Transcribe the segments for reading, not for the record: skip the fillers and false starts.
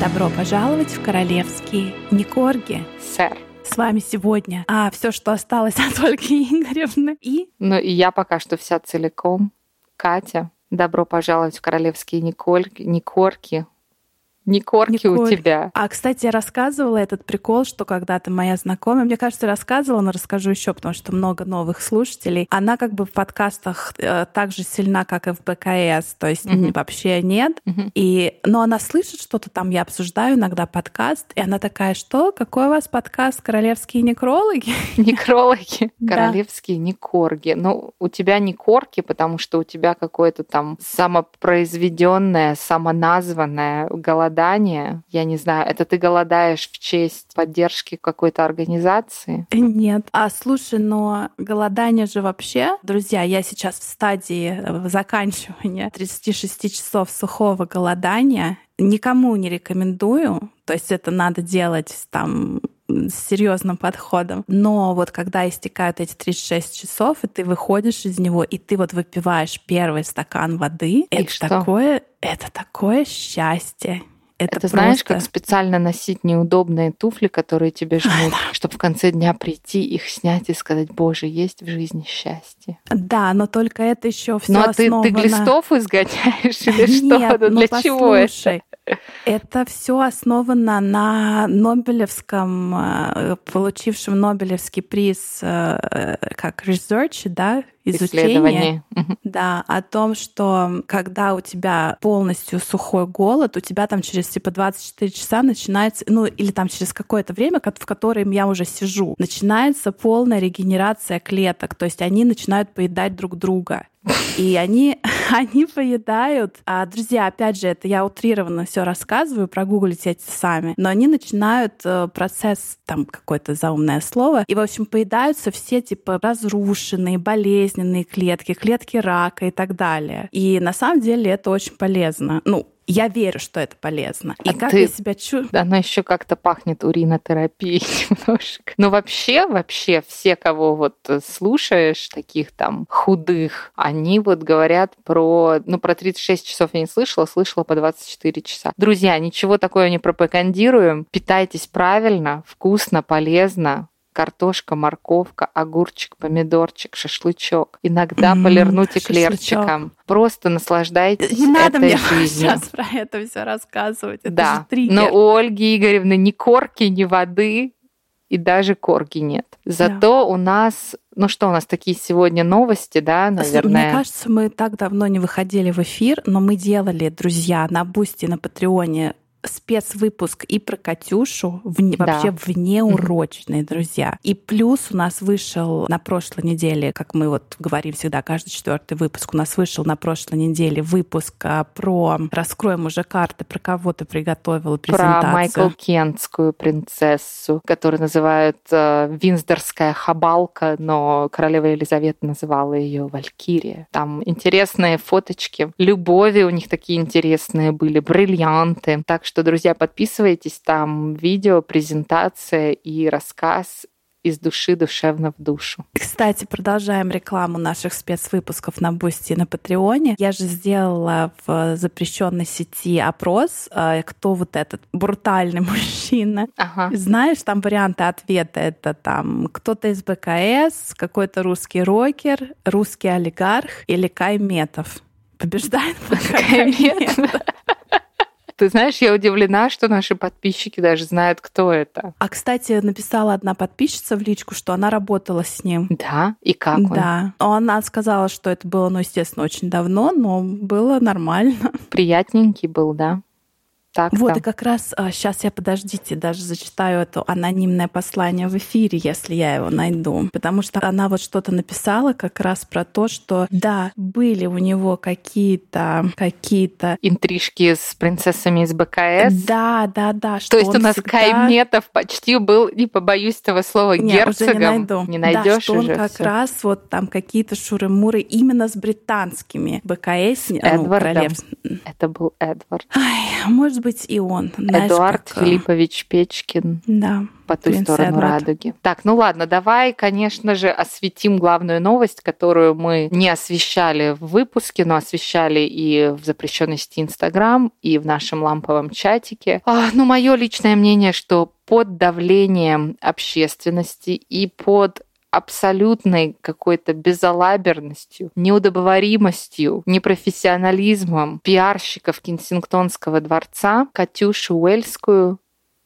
Добро пожаловать в королевские Никорги. Сэр. С вами сегодня все, что осталось от Ольги Игоревны. И я пока что вся целиком. Катя, добро пожаловать в королевские Никорки. Никорки у тебя. Кстати, я рассказывала этот прикол, что когда-то моя знакомая, мне кажется, рассказывала, но расскажу еще, потому что много новых слушателей. Она как бы в подкастах так же сильна, как и в БКС, то есть вообще нет. Но она слышит что-то там, я обсуждаю иногда подкаст, и она такая: что? Какой у вас подкаст? Королевские некрологи? Некрологи? Королевские Никорги. У тебя Никорки, потому что у тебя какое-то там самопроизведенное, самоназванное голодание. Я не знаю, это ты голодаешь в честь поддержки какой-то организации? Нет. Слушай, но голодание же вообще... Друзья, я сейчас в стадии заканчивания 36 часов сухого голодания. Никому не рекомендую. То есть это надо делать там с серьезным подходом. Но вот когда истекают эти 36 часов, и ты выходишь из него, и ты вот выпиваешь первый стакан воды, это такое счастье. Это знаешь, как специально носить неудобные туфли, которые тебе жмут, чтобы в конце дня прийти, их снять и сказать: Боже, есть в жизни счастье. Да, но только это еще все основано... ты глистов изгоняешь или что? Нет, для чего это? Это все основано на Нобелевском, получившем Нобелевский приз как research, да, изучение, да, о том, что когда у тебя полностью сухой голод, у тебя там через 24 часа начинается, или там через какое-то время, в котором я уже сижу, начинается полная регенерация клеток, то есть они начинают поедать друг друга. И они поедают. Друзья, опять же, это я утрированно все рассказываю, прогуглите эти сами. Но они начинают процесс, там какое-то заумное слово, и, в общем, поедаются все типа разрушенные, болезненные клетки рака и так далее. И на самом деле это очень полезно. Я верю, что это полезно. И как я себя чувствую? Оно еще как-то пахнет уринотерапией немножко. Но вообще все, кого вот слушаешь, таких там худых, они вот говорят про 36 часов я не слышала по 24 часа. Друзья, ничего такого не пропагандируем. Питайтесь правильно, вкусно, полезно. Картошка, морковка, огурчик, помидорчик, шашлычок. Иногда полирнуть эклерчиком. Просто наслаждайтесь этой жизнью. Не надо мне сейчас про это все рассказывать. Это же триггер. Но у Ольги Игоревны ни корки, ни воды и даже корги нет. Зато у нас... у нас такие сегодня новости, да, наверное? Мне кажется, мы так давно не выходили в эфир, но мы делали, друзья, на Бусти, на Патреоне спецвыпуск и про Катюшу, вообще внеурочный, друзья. И плюс у нас вышел на прошлой неделе, как мы вот говорим всегда, каждый 4-й выпуск, у нас вышел на прошлой неделе выпуск про «Раскроем уже карты», про кого ты приготовила презентацию. Про Майкл-Кентскую принцессу, которую называют Виндзорская хабалка, но королева Елизавета называла ее Валькирия. Там интересные фоточки, любови у них такие интересные были, бриллианты. Так что, друзья, подписывайтесь, там видео, презентация и рассказ из души душевно в душу. Кстати, продолжаем рекламу наших спецвыпусков на Бусти и на Патреоне. Я же сделала в запрещенной сети опрос, кто вот этот брутальный мужчина. Знаешь, там варианты ответа. Это там кто-то из БКС, какой-то русский рокер, русский олигарх или Кай Метов. Побеждает Кай Метов. Ты знаешь, я удивлена, что наши подписчики даже знают, кто это. Кстати, написала одна подписчица в личку, что она работала с ним. Да? И как он? Да. Она сказала, что это было, естественно, очень давно, но было нормально. Приятненький был, да? Так-то. Вот, и как раз сейчас я, подождите, даже зачитаю это анонимное послание в эфире, если я его найду. Потому что она вот что-то написала как раз про то, что да, были у него какие-то... интрижки с принцессами из БКС. Да. То есть у нас Кай Метов почти был, не побоюсь этого слова, герцогом. Уже не найду. Не найдешь что уже. Он как раз вот там какие-то шуры-муры именно с британскими БКС. Эдвардом. Это был Эдвард. Может быть, и он. Знаешь, Эдуард Филиппович Печкин. Да. По ту сторону радуги. Так, ну ладно, давай, конечно же, осветим главную новость, которую мы не освещали в выпуске, но освещали и в запрещенной сети Инстаграм, и в нашем ламповом чатике. Ну, мое личное мнение, что под давлением общественности и под абсолютной какой-то безалаберностью, неудобоваримостью, непрофессионализмом пиарщиков Кенсингтонского дворца Катюшу Уэльскую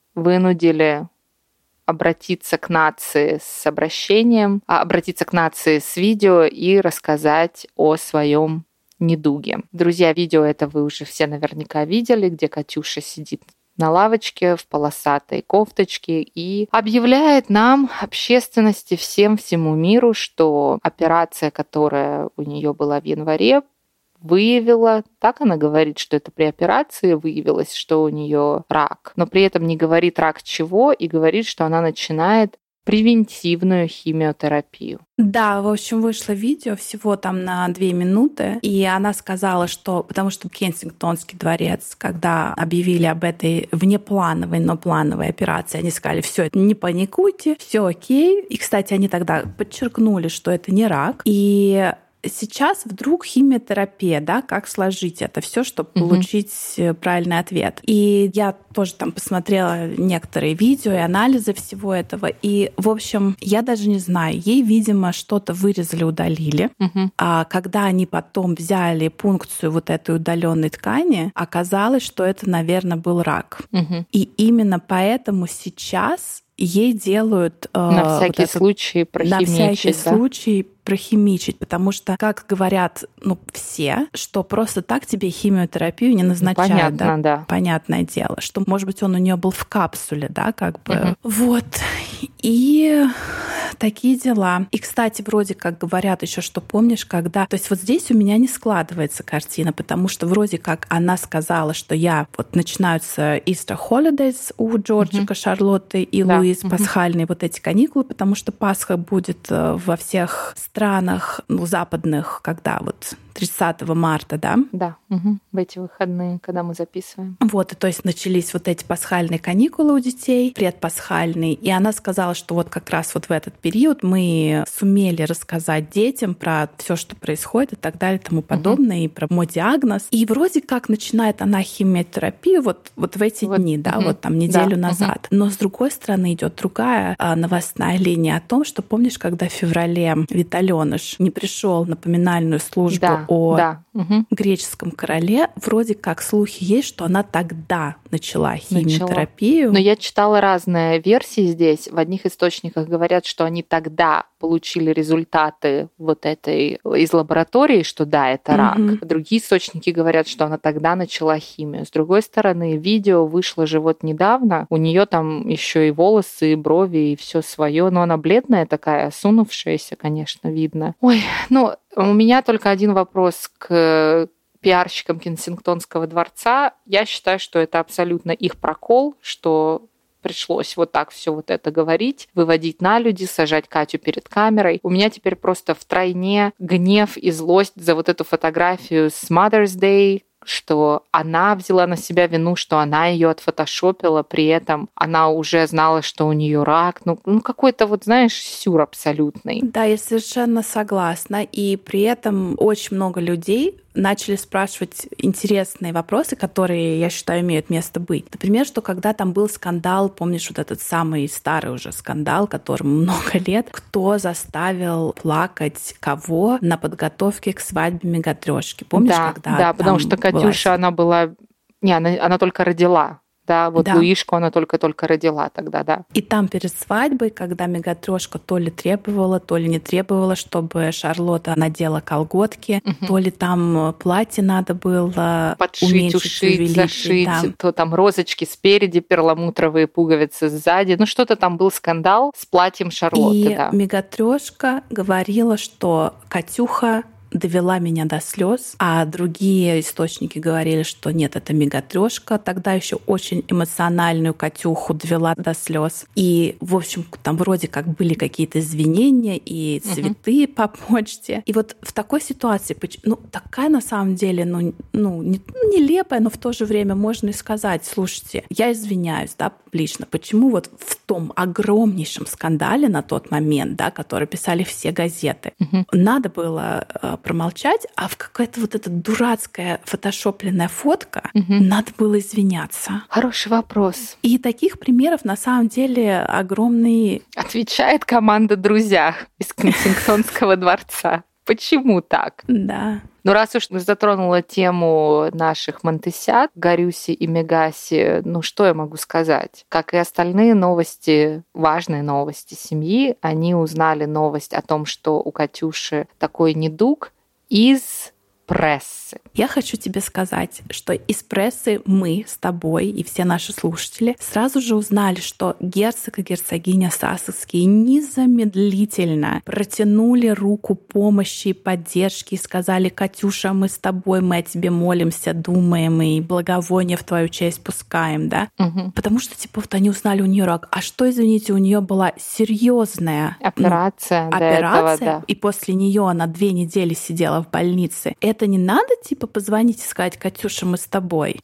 вынудили обратиться к нации с обращением, обратиться к нации с видео и рассказать о своем недуге. Друзья, видео это вы уже все наверняка видели, где Катюша сидит на лавочке в полосатой кофточке и объявляет нам, общественности, всему миру, что операция, которая у нее была в январе, выявила, так она говорит, что это при операции выявилось, что у нее рак, но при этом не говорит рак чего и говорит, что она начинает превентивную химиотерапию. Да, в общем, вышло видео всего там на 2 минуты, и она сказала, что, потому что Кенсингтонский дворец, когда объявили об этой внеплановой, но плановой операции, они сказали, все, не паникуйте, все окей. И, кстати, они тогда подчеркнули, что это не рак, и сейчас вдруг химиотерапия, да, как сложить это все, чтобы получить правильный ответ. И я тоже там посмотрела некоторые видео и анализы всего этого. И, в общем, я даже не знаю, ей, видимо, что-то вырезали, удалили. А когда они потом взяли пункцию вот этой удаленной ткани, оказалось, что это, наверное, был рак. И именно поэтому сейчас ей делают... На всякий случай прохимичить. На всякий случай прохимичить, потому что, как говорят все, что просто так тебе химиотерапию не назначают. Понятно, да. Понятное дело, что, может быть, он у нее был в капсуле, да, как бы. Вот. И такие дела. И, кстати, вроде как говорят еще, что помнишь, когда... То есть вот здесь у меня не складывается картина, потому что вроде как она сказала, что вот начинаются Easter Holidays у Джорджика, Шарлотты и Луиз, пасхальные вот эти каникулы, потому что Пасха будет во всех странах западных, когда вот 30 марта, да? Да, в эти выходные, когда мы записываем. Вот, и то есть начались вот эти пасхальные каникулы у детей, предпасхальные, и она сказала, что вот как раз вот в этот период мы сумели рассказать детям про все, что происходит и так далее, и тому подобное, и про мой диагноз. И вроде как начинает она химиотерапию вот в эти дни, да, вот там неделю назад. Но с другой стороны идет другая новостная линия о том, что помнишь, когда в феврале Виталёныш не пришел на поминальную службу о греческом короле, вроде как слухи есть, что она тогда начала химиотерапию. Но я читала разные версии здесь. В одних источниках говорят, что они тогда получили результаты вот этой из лаборатории, что да, это рак. Другие источники говорят, что она тогда начала химию. С другой стороны, видео вышло же вот недавно. У нее там еще и волосы, и брови, и все свое, но она бледная такая, осунувшаяся, конечно, видно. Ой, у меня только один вопрос к пиарщикам Кенсингтонского дворца. Я считаю, что это абсолютно их прокол, что пришлось вот так все вот это говорить, выводить на люди, сажать Катю перед камерой. У меня теперь просто втройне гнев и злость за вот эту фотографию с Mother's Day, что она взяла на себя вину, что она ее отфотошопила, при этом она уже знала, что у нее рак. Какой-то вот, знаешь, сюр абсолютный. Да, я совершенно согласна. И при этом очень много людей начали спрашивать интересные вопросы, которые, я считаю, имеют место быть. Например, что когда там был скандал, помнишь, вот этот самый старый уже скандал, которому много лет, кто заставил плакать кого на подготовке к свадьбе Мегатрёшки? Помнишь, когда Да, потому что Катюша, она была... она только родила. Да, вот Луишку она только-только родила тогда, да. И там перед свадьбой, когда Мегатрёшка то ли требовала, то ли не требовала, чтобы Шарлотта надела колготки, то ли там платье надо было подшить, ушить, зашить, то там розочки спереди, перламутровые пуговицы сзади. Что-то там был скандал с платьем Шарлотты, и Мегатрёшка говорила, что Катюха довела меня до слез, а другие источники говорили, что нет, это Мегатрёшка тогда еще очень эмоциональную Катюху довела до слез. И, в общем, там вроде как были какие-то извинения и цветы по почте. И вот в такой ситуации, такая на самом деле, нелепая, но в то же время можно и сказать, слушайте, я извиняюсь, да, публично, почему вот в том огромнейшем скандале на тот момент, да, который писали все газеты, надо было промолчать, а в какая-то вот эта дурацкая фотошопленная фотка надо было извиняться. Хороший вопрос. И таких примеров на самом деле огромный. Отвечает команда «Друзья» из Кенсингтонского дворца. Почему так? Да. Ну, раз уж затронула тему наших Монтесят, Гарюси и Мегаси, что я могу сказать? Как и остальные новости, важные новости семьи, они узнали новость о том, что у Катюши такой недуг из прессы. Я хочу тебе сказать, что из прессы мы с тобой и все наши слушатели сразу же узнали, что герцог и герцогиня Сассекские незамедлительно протянули руку помощи и поддержки и сказали: «Катюша, мы с тобой, мы о тебе молимся, думаем и благовония в твою честь пускаем», да? Потому что они узнали у нее рак. А что, извините, у нее была серьезная операция, этого, да. И после нее она 2 недели сидела в больнице. Это не надо, позвонить и сказать: «Катюша, мы с тобой»?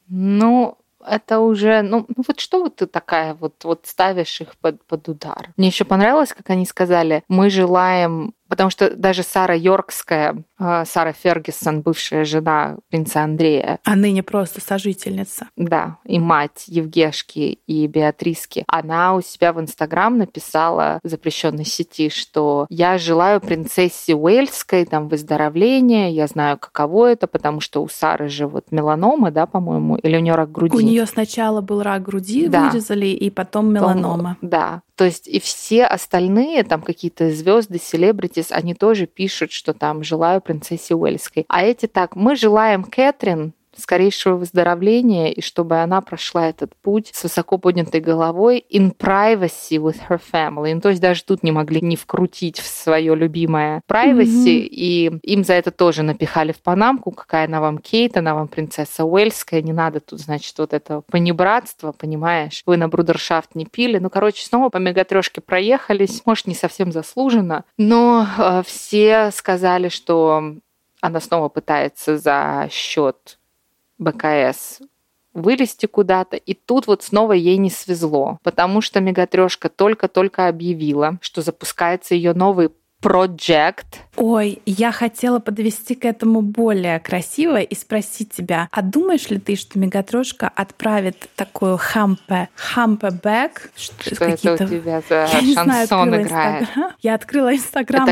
Это уже, вот что вот ты такая вот ставишь их под удар? Мне еще понравилось, как они сказали: мы желаем, потому что даже Сара Йоркская, Сара Фергюсон, бывшая жена принца Андрея, а ныне просто сожительница. Да, и мать Евгешки и Беатриски, она у себя в Инстаграм написала в запрещенной сети, что я желаю принцессе Уэльской выздоровления, я знаю, каково это, потому что у Сары же меланома, да, по-моему, или у нее рак груди. У нее сначала был рак груди, да, вырезали, и потом меланома. Да. То есть и все остальные, какие-то звезды, селебритис, они тоже пишут, что желаю принцессе Уэльской. А эти мы желаем Кэтрин скорейшего выздоровления, и чтобы она прошла этот путь с высоко поднятой головой in privacy with her family. То есть даже тут не могли не вкрутить в свое любимое privacy, и им за это тоже напихали в панамку: какая она вам Кейт, она вам принцесса Уэльская, не надо тут, этого понебратства, понимаешь? Вы на брудершафт не пили. Снова по Мегатрёшке проехались, может, не совсем заслуженно, но все сказали, что она снова пытается за счет БКС вылезти куда-то, и тут снова ей не свезло, потому что Мегатрёшка только-только объявила, что запускается ее новый project. Ой, я хотела подвести к этому более красиво и спросить тебя: а думаешь ли ты, что Мегатрёшка отправит такую хампе-бэк? Что это у тебя за шансон играет? Я открыла Инстаграм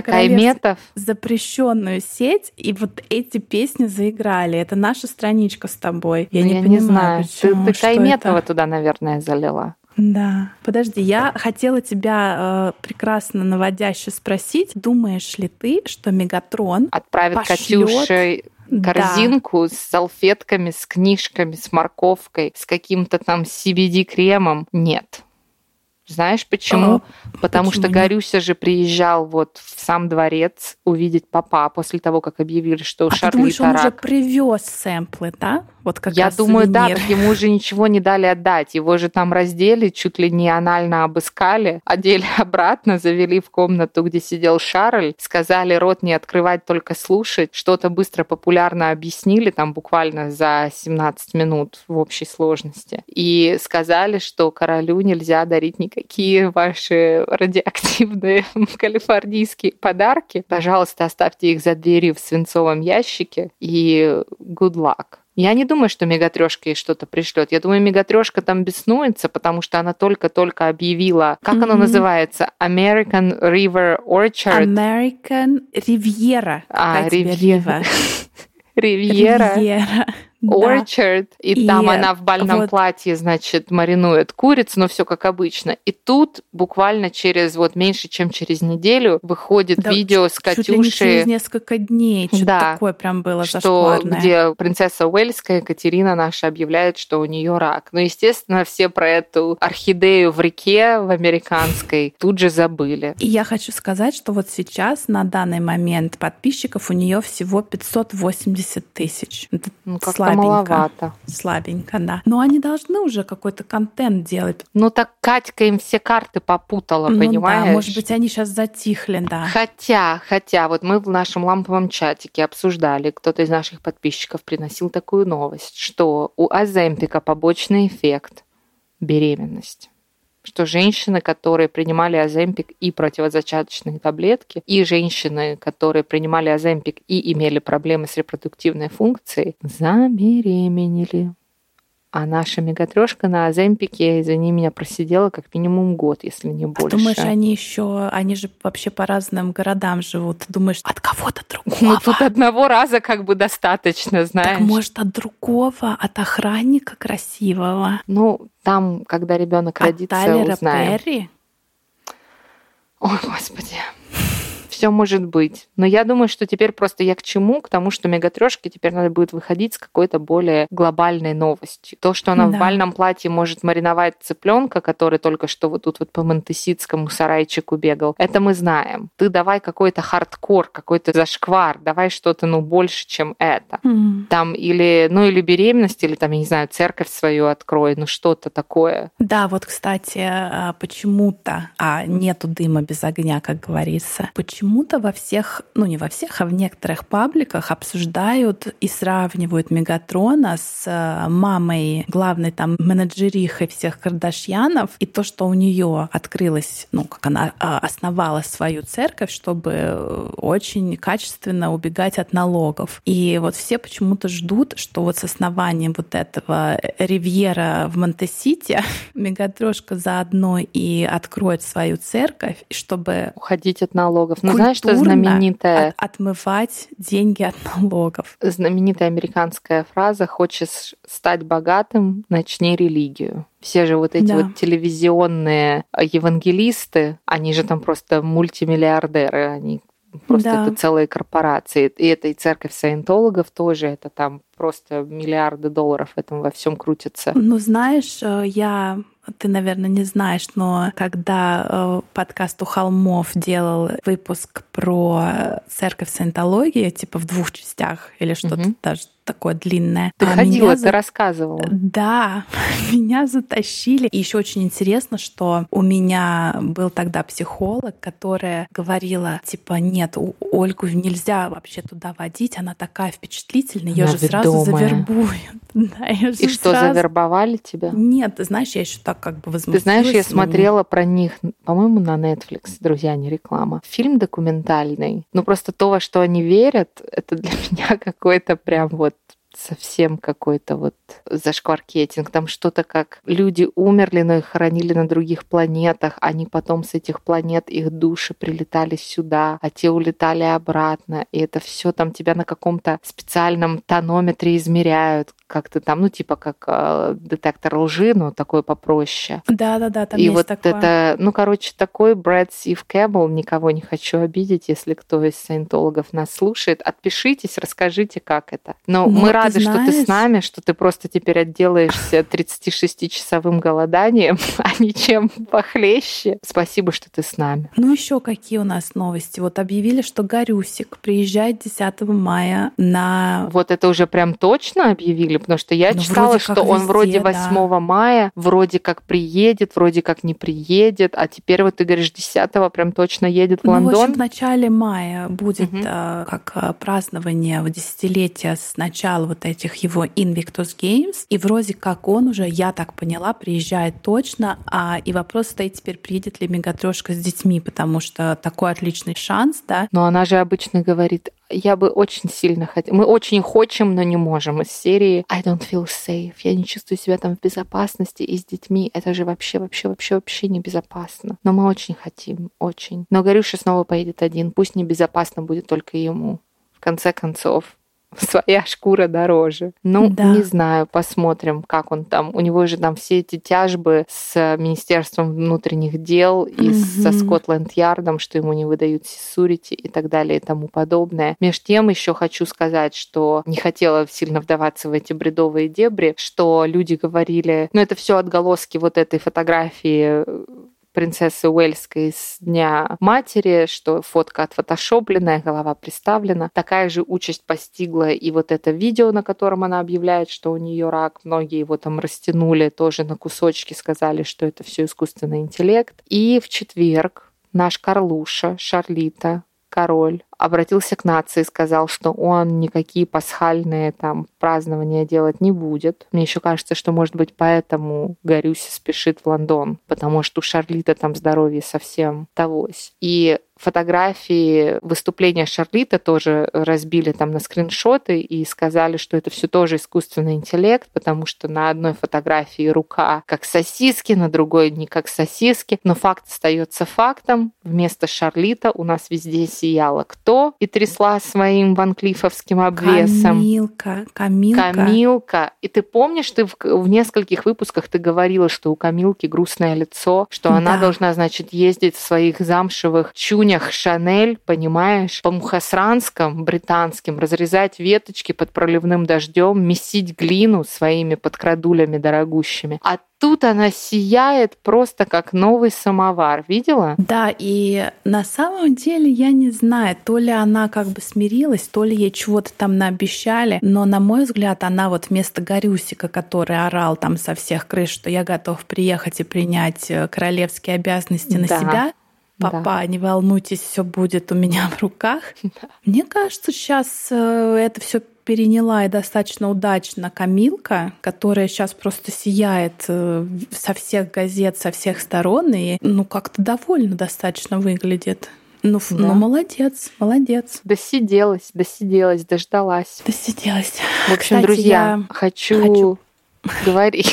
запрещенную сеть, и эти песни заиграли. Это наша страничка с тобой. Я не знаю, почему. Ты Кайметова туда, наверное, залила. Да. Подожди, я хотела тебя прекрасно наводяще спросить: думаешь ли ты, что Мегатрон отправит Катюше корзинку с салфетками, с книжками, с морковкой, с каким-то CBD-кремом? Нет. Знаешь почему? Потому что Гарюся же приезжал в сам дворец увидеть папа после того, как объявили, что у Шарлита рак. Он уже привез сэмплы, да? Я думаю, да, так ему уже ничего не дали отдать. Его же раздели, чуть ли не анально обыскали, одели обратно, завели в комнату, где сидел Шарль, сказали рот не открывать, только слушать, что-то быстро популярно объяснили, буквально за 17 минут в общей сложности. И сказали, что королю нельзя дарить никакие ваши радиоактивные калифорнийские подарки. Пожалуйста, оставьте их за дверью в свинцовом ящике, и good luck. Я не думаю, что Мегатрёшка ей что-то пришлет. Я думаю, Мегатрёшка беснуется, потому что она только-только объявила, как оно называется? American River Orchard. American Riviera. Ривьера. Orchard, и там она в бальном платье, значит, маринует курицу, но все как обычно. И тут буквально через меньше, чем через неделю выходит видео с Катюшей. Чуть ли не через несколько дней, что-то такое прям было зашкварное. Где принцесса Уэльская, Екатерина наша, объявляет, что у нее рак. Ну, естественно, все про эту орхидею в реке в американской тут же забыли. И я хочу сказать, что вот сейчас, на данный момент, подписчиков у нее всего 580 тысяч. Как-то маловато. Слабенько, да. Но они должны уже какой-то контент делать. Ну так Катька им все карты попутала, понимаешь? Да, может быть, они сейчас затихли, да. Хотя, вот мы в нашем ламповом чатике обсуждали, кто-то из наших подписчиков приносил такую новость, что у Оземпика побочный эффект – беременность. Что женщины, которые принимали Оземпик и противозачаточные таблетки, и женщины, которые принимали Оземпик и имели проблемы с репродуктивной функцией, забеременели. А наша мегатрёшка на Оземпике, извини меня, просидела как минимум год, если не больше. Думаешь, они же вообще по разным городам живут. Думаешь, от кого-то другого? Ну, тут одного раза как бы достаточно, знаешь. Так, может, от другого, от охранника красивого? Ну, там, когда ребенок родится, Тайлера узнаем. Перри? Ой, Господи. Все может быть. Но я думаю, что теперь просто я к чему? К тому, что мегатрёшке теперь надо будет выходить с какой-то более глобальной новостью. То, что она в бальном платье может мариновать цыпленка, который только что вот тут вот по Монтеситскому сарайчику бегал, это мы знаем. Ты давай какой-то хардкор, какой-то зашквар, давай что-то, больше, чем это. Там или беременность, или там, я не знаю, церковь свою открой, что-то такое. Да, вот, кстати, почему-то, нету дыма без огня, как говорится, почему-то во всех, не во всех, а в некоторых пабликах обсуждают и сравнивают Мегатрона с мамой главной там менеджерихой всех Кардашьянов, и то, что у нее открылась, как она основала свою церковь, чтобы очень качественно убегать от налогов. И вот все почему-то ждут, что вот с основанием вот этого ривьера в Монте-Сити Мегатрёшка заодно и откроет свою церковь, чтобы уходить от налогов. Знаешь, что знаменитая... отмывать деньги от налогов. Знаменитая американская фраза «Хочешь стать богатым, начни религию». Все же вот эти вот телевизионные евангелисты, они же там просто мультимиллиардеры, они просто это целые корпорации. И это и церковь саентологов тоже, это там просто миллиарды долларов в этом во всем крутятся. Знаешь, ты, наверное, не знаешь, но когда подкаст «У холмов» делал выпуск про церковь саентологии, типа в 2 частях или что-то даже такое длинное. Ты ходила, ты рассказывала. Да, меня затащили. И еще очень интересно, что у меня был тогда психолог, которая говорила, типа, нет, Ольгу нельзя вообще туда водить, она такая впечатлительная, ее же сразу завербуют. Да, и что, завербовали тебя? Нет, ты знаешь, я еще так как бы возмутилась. Ты знаешь, я смотрела про них, по-моему, на Netflix, друзья, не реклама. Фильм документальный. Просто то, во что они верят, это для меня какой-то прям совсем какой-то зашкваркетинг. Там что-то как люди умерли, но их хоронили на других планетах, они потом с этих планет, их души прилетали сюда, а те улетали обратно. И это все там тебя на каком-то специальном тонометре измеряют, как ты там, типа как детектор лжи, но такой попроще. Да, там и есть такое. Это, такой Брэд Стив Кэмпбелл, никого не хочу обидеть, если кто из саентологов нас слушает, отпишитесь, расскажите, как это. Но мы рады, что ты с нами, что ты просто теперь отделаешься 36-часовым голоданием, а ничем похлеще. Спасибо, что ты с нами. Еще какие у нас новости? Объявили, что Гарюсик приезжает 10 мая на... Это уже прям точно объявили? Потому что я читала, что он вроде 8 мая, вроде как приедет, вроде как не приедет, а теперь ты говоришь, 10-го прям точно едет в Лондон. В общем, в начале мая будет как празднование 10-летия с начала этих его Invictus Games, и вроде как он уже, я так поняла, приезжает точно, и вопрос стоит теперь, приедет ли Мегатрёшка с детьми, потому что такой отличный шанс, да. Но она же обычно говорит, я бы очень сильно хотела. Мы очень хотим, но не можем. Из серии I don't feel safe. Я не чувствую себя там в безопасности. И с детьми это же вообще небезопасно. Но мы очень хотим, очень. Но Горюша снова поедет один. Пусть небезопасно будет только ему. В конце концов, своя шкура дороже. Ну, да. Не знаю, посмотрим, как он там. У него же там все эти тяжбы с Министерством внутренних дел и со Скотланд-Ярдом, что ему не выдают security и так далее и тому подобное. Меж тем еще хочу сказать, что не хотела сильно вдаваться в эти бредовые дебри, что люди говорили, ну это все отголоски вот этой фотографии принцессы Уэльской с Дня матери, что фотка отфотошопленная, голова приставлена. Такая же участь постигла и вот это видео, на котором она объявляет, что у нее рак. Многие его там растянули тоже на кусочки, сказали, что это все искусственный интеллект. И в четверг наш Карлуша, Шарлита, король, обратился к нации и сказал, что он никакие пасхальные там празднования делать не будет. Мне еще кажется, что, может быть, поэтому Горюся спешит в Лондон, потому что у Шарлита там здоровье совсем тогось. И фотографии выступления Шарлита тоже разбили там на скриншоты и сказали, что это все тоже искусственный интеллект, потому что на одной фотографии рука как сосиски, на другой не как сосиски. Но факт остается фактом. Вместо Шарлита у нас везде сияла кто? И трясла своим ванклифовским обвесом. Камилка. И ты помнишь, ты в нескольких выпусках ты говорила, что у Камилки грустное лицо, что она должна, значит, ездить в своих замшевых чунях Шанель, понимаешь, по мухосранским британским, разрезать веточки под проливным дождем, месить глину своими подкрадулями дорогущими. А тут она сияет просто как новый самовар. Видела? Да, и на самом деле я не знаю, то ли она как бы смирилась, то ли ей чего-то там наобещали, но, на мой взгляд, она вот вместо Горюсика, который орал там со всех крыш, что я готов приехать и принять королевские обязанности на себя, папа, не волнуйтесь, все будет у меня в руках. Мне кажется, сейчас это все переняла и достаточно удачно Камилка, которая сейчас просто сияет со всех газет, со всех сторон и как-то довольно достаточно выглядит. Ну, молодец. Досиделась, дождалась. Досиделась. В общем, кстати, друзья, хочу говори.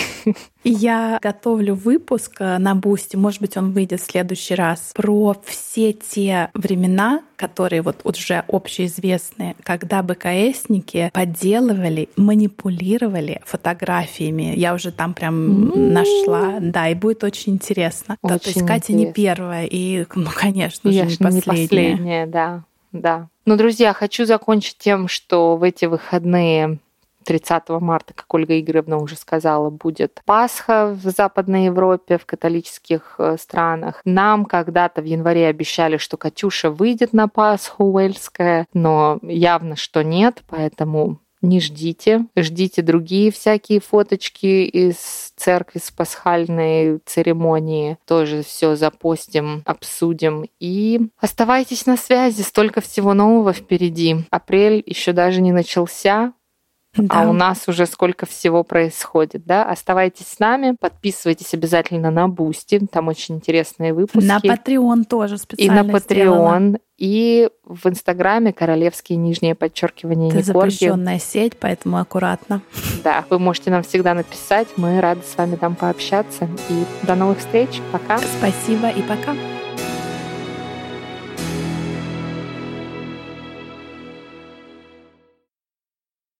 Я готовлю выпуск на Бусти, может быть, он выйдет в следующий раз, про все те времена, которые вот уже общеизвестные, когда БКСники подделывали, манипулировали фотографиями. Я уже там прям нашла. Да, и будет очень интересно. Очень то есть Катя не первая, и, конечно же, не последняя. Да. Ну, друзья, хочу закончить тем, что в эти выходные 30 марта, как Ольга Игоревна уже сказала, будет Пасха в Западной Европе, в католических странах. Нам когда-то в январе обещали, что Катюша выйдет на Пасху уэльская, но явно, что нет, поэтому не ждите. Ждите другие всякие фоточки из церкви с пасхальной церемонии. Тоже все запостим, обсудим. И оставайтесь на связи. Столько всего нового впереди. Апрель еще даже не начался. Да. А у нас уже сколько всего происходит, да? Оставайтесь с нами, подписывайтесь обязательно на Бусти, там очень интересные выпуски. На Patreon тоже специально и на Patreon, сделала. И в Инстаграме _подчеркивание Это запрещенная сеть, поэтому аккуратно. Да, вы можете нам всегда написать, мы рады с вами там пообщаться. И до новых встреч, пока. Спасибо и пока.